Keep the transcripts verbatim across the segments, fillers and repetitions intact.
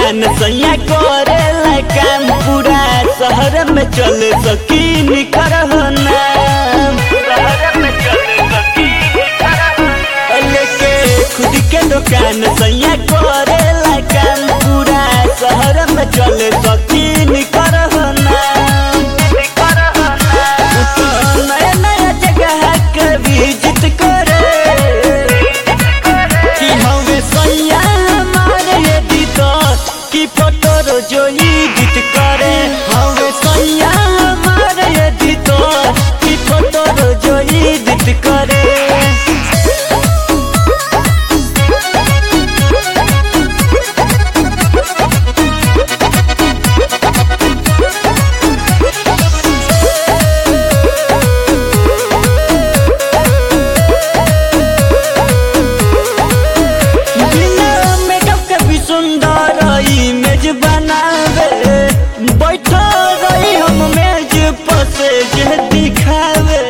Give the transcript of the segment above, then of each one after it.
दुकान सैया करेला काम पूरा शहर में चले सकीन करहो नाम लेके खुद के दुकान सैया करेला काम पूरा शहर में चले सकीन करहो नाम नया नया जगह के विजिट करे कि हमें सैया हमारे एडिटर की फोटो रोजो एडिट करे हमें सैया हमारे एडिटर की फोटो रोजो एडिट करे। सुंदर इमेज बनावे बैठो रही हम मेज पर से जे दिखावे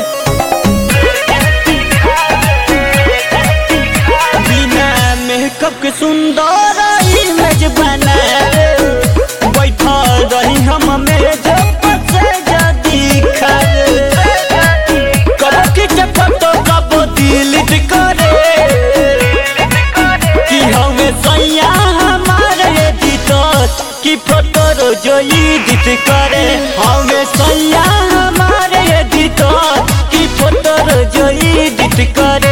बिना मेकअप के सुंदर इमेज बनावे बैठो रही हम मेज पर से जे दिखावे कब खींचे फोटो कब डिलीट करे कि हमें सैया की फोटो रोजो एडिट करे हमें सैया हमारे एडिटर की फोटो रोजो एडिट करे।